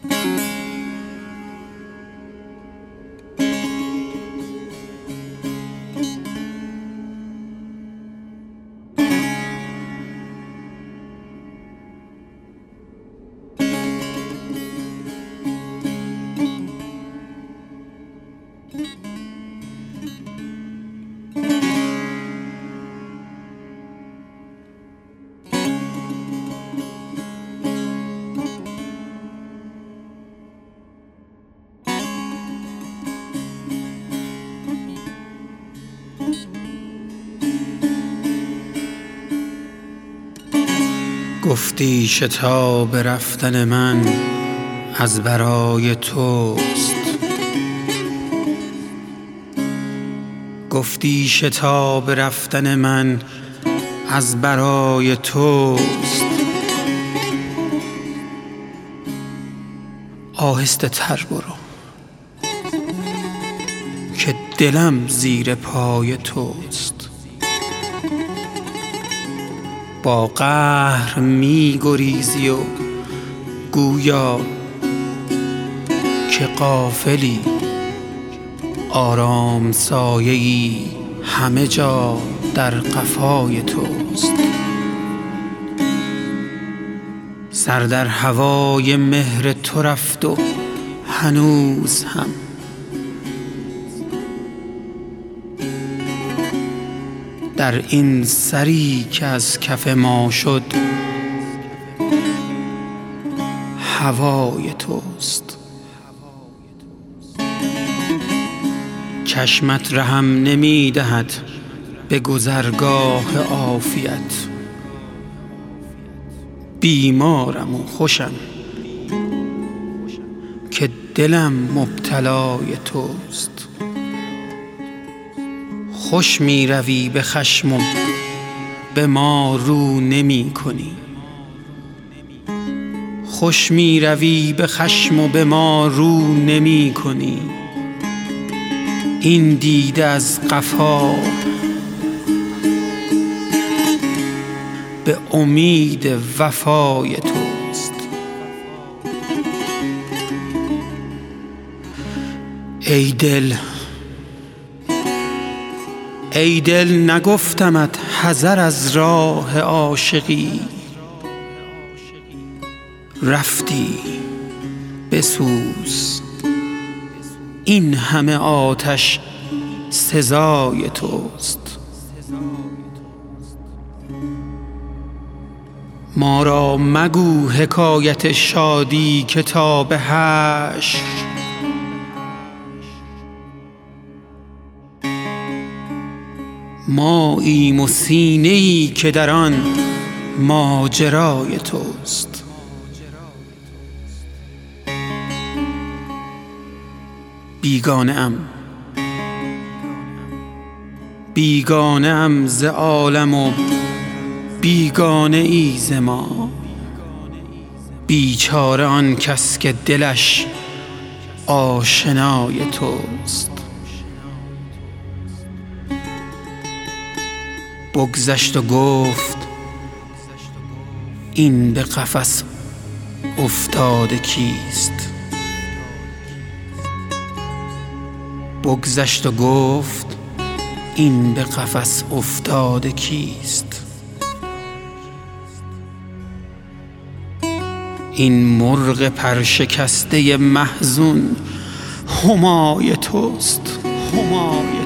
گفتی شتاب رفتن من از برای توست، گفتی شتاب رفتن من از برای توست. آهسته تر برو که دلم زیر پای توست. با قهر می گریزی و گویا که غافلی، آرام سایه‌ای همه جا در قفای توست. سر در هوای مهر تو رفت و هنوز هم در این سری که از کف ما شد هوای توست. چشمت رحم نمی دهد به گذرگاه عافیت، بیمارم و خوشم که دلم مبتلای توست. خوش می روی به خشم و به ما رو نمی کنی، خوش می روی به خشم و به ما رو نمی کنی. این دیده از قفا به امید وفای توست. ای دل، ای دل نگفتمت حذر از راه عاشقی، رفتی بسوز، این همه آتش سزای توست. ما را مگو حکایت شادی که تا به حشر ماییم و سینه‌ای که در آن ماجرای توست. بیگانه ام ز عالم و بیگانه ای ز ما، بیچاره آن کس که دلش آشنای توست. بگذشت و گفت این به قفس افتاده کیست، بگذشت و گفت این به قفس افتاده کیست. این مرغ پرشکسته محزون همای توست، همای